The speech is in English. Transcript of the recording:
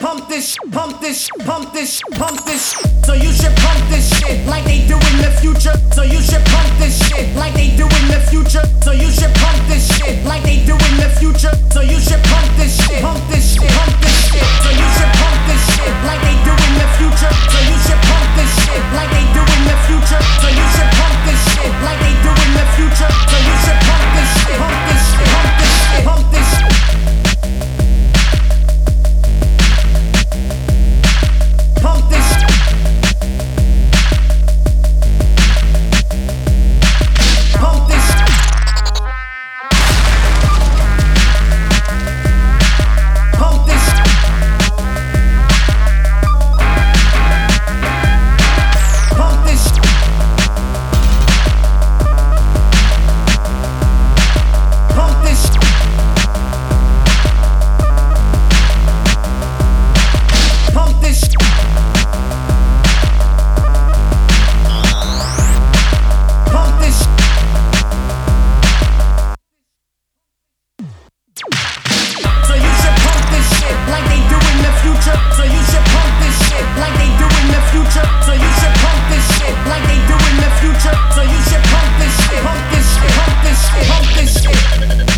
pump this, pump this, pump this, pump this. So you should pump this shit like they do in the future. So you should pump this shit like they do in the future. So you should pump this shit like they do in the future. So you should pump this shit, pump this shit, pump this shit. So you should pump this shit like they do in the future. So you should pump this shit like they do in the future. So you should pump this shit like they do in the future. So you should pump this shit, pump this shit, pump this shit, pump this shit. Pump this shit. Pump this shit. Pump this shit. Pump this shit. Pump this shit. Pump this shit. Pump this shit. So you should pump this shit like they do in the future. So you should pump this shit like they do in the future. So you should pump this shit like they do in the future. So you should pump this shit, pump this shit, pump this shit, pump this shit.